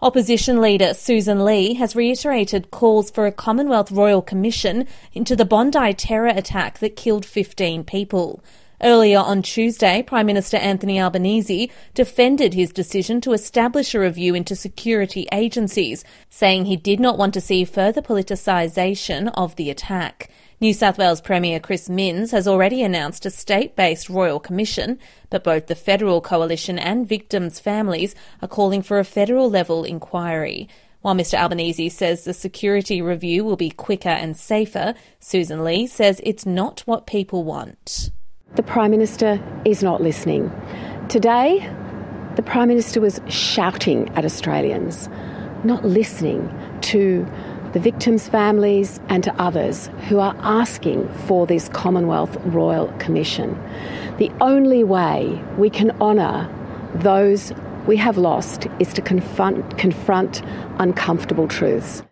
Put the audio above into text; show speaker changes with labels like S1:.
S1: Opposition leader Susan Lee has reiterated calls for a Commonwealth Royal Commission into the Bondi terror attack that killed 15 people. Earlier on Tuesday, Prime Minister Anthony Albanese defended his decision to establish a review into security agencies, saying he did not want to see further politicisation of the attack. New South Wales Premier Chris Minns has already announced a state-based royal commission, but both the federal coalition and victims' families are calling for a federal-level inquiry. While Mr Albanese says the security review will be quicker and safer, Susan Lee says it's not what people want.
S2: The Prime Minister is not listening. Today, the Prime Minister was shouting at Australians, not listening to the victims' families and to others who are asking for this Commonwealth Royal Commission. The only way we can honour those we have lost is to confront uncomfortable truths.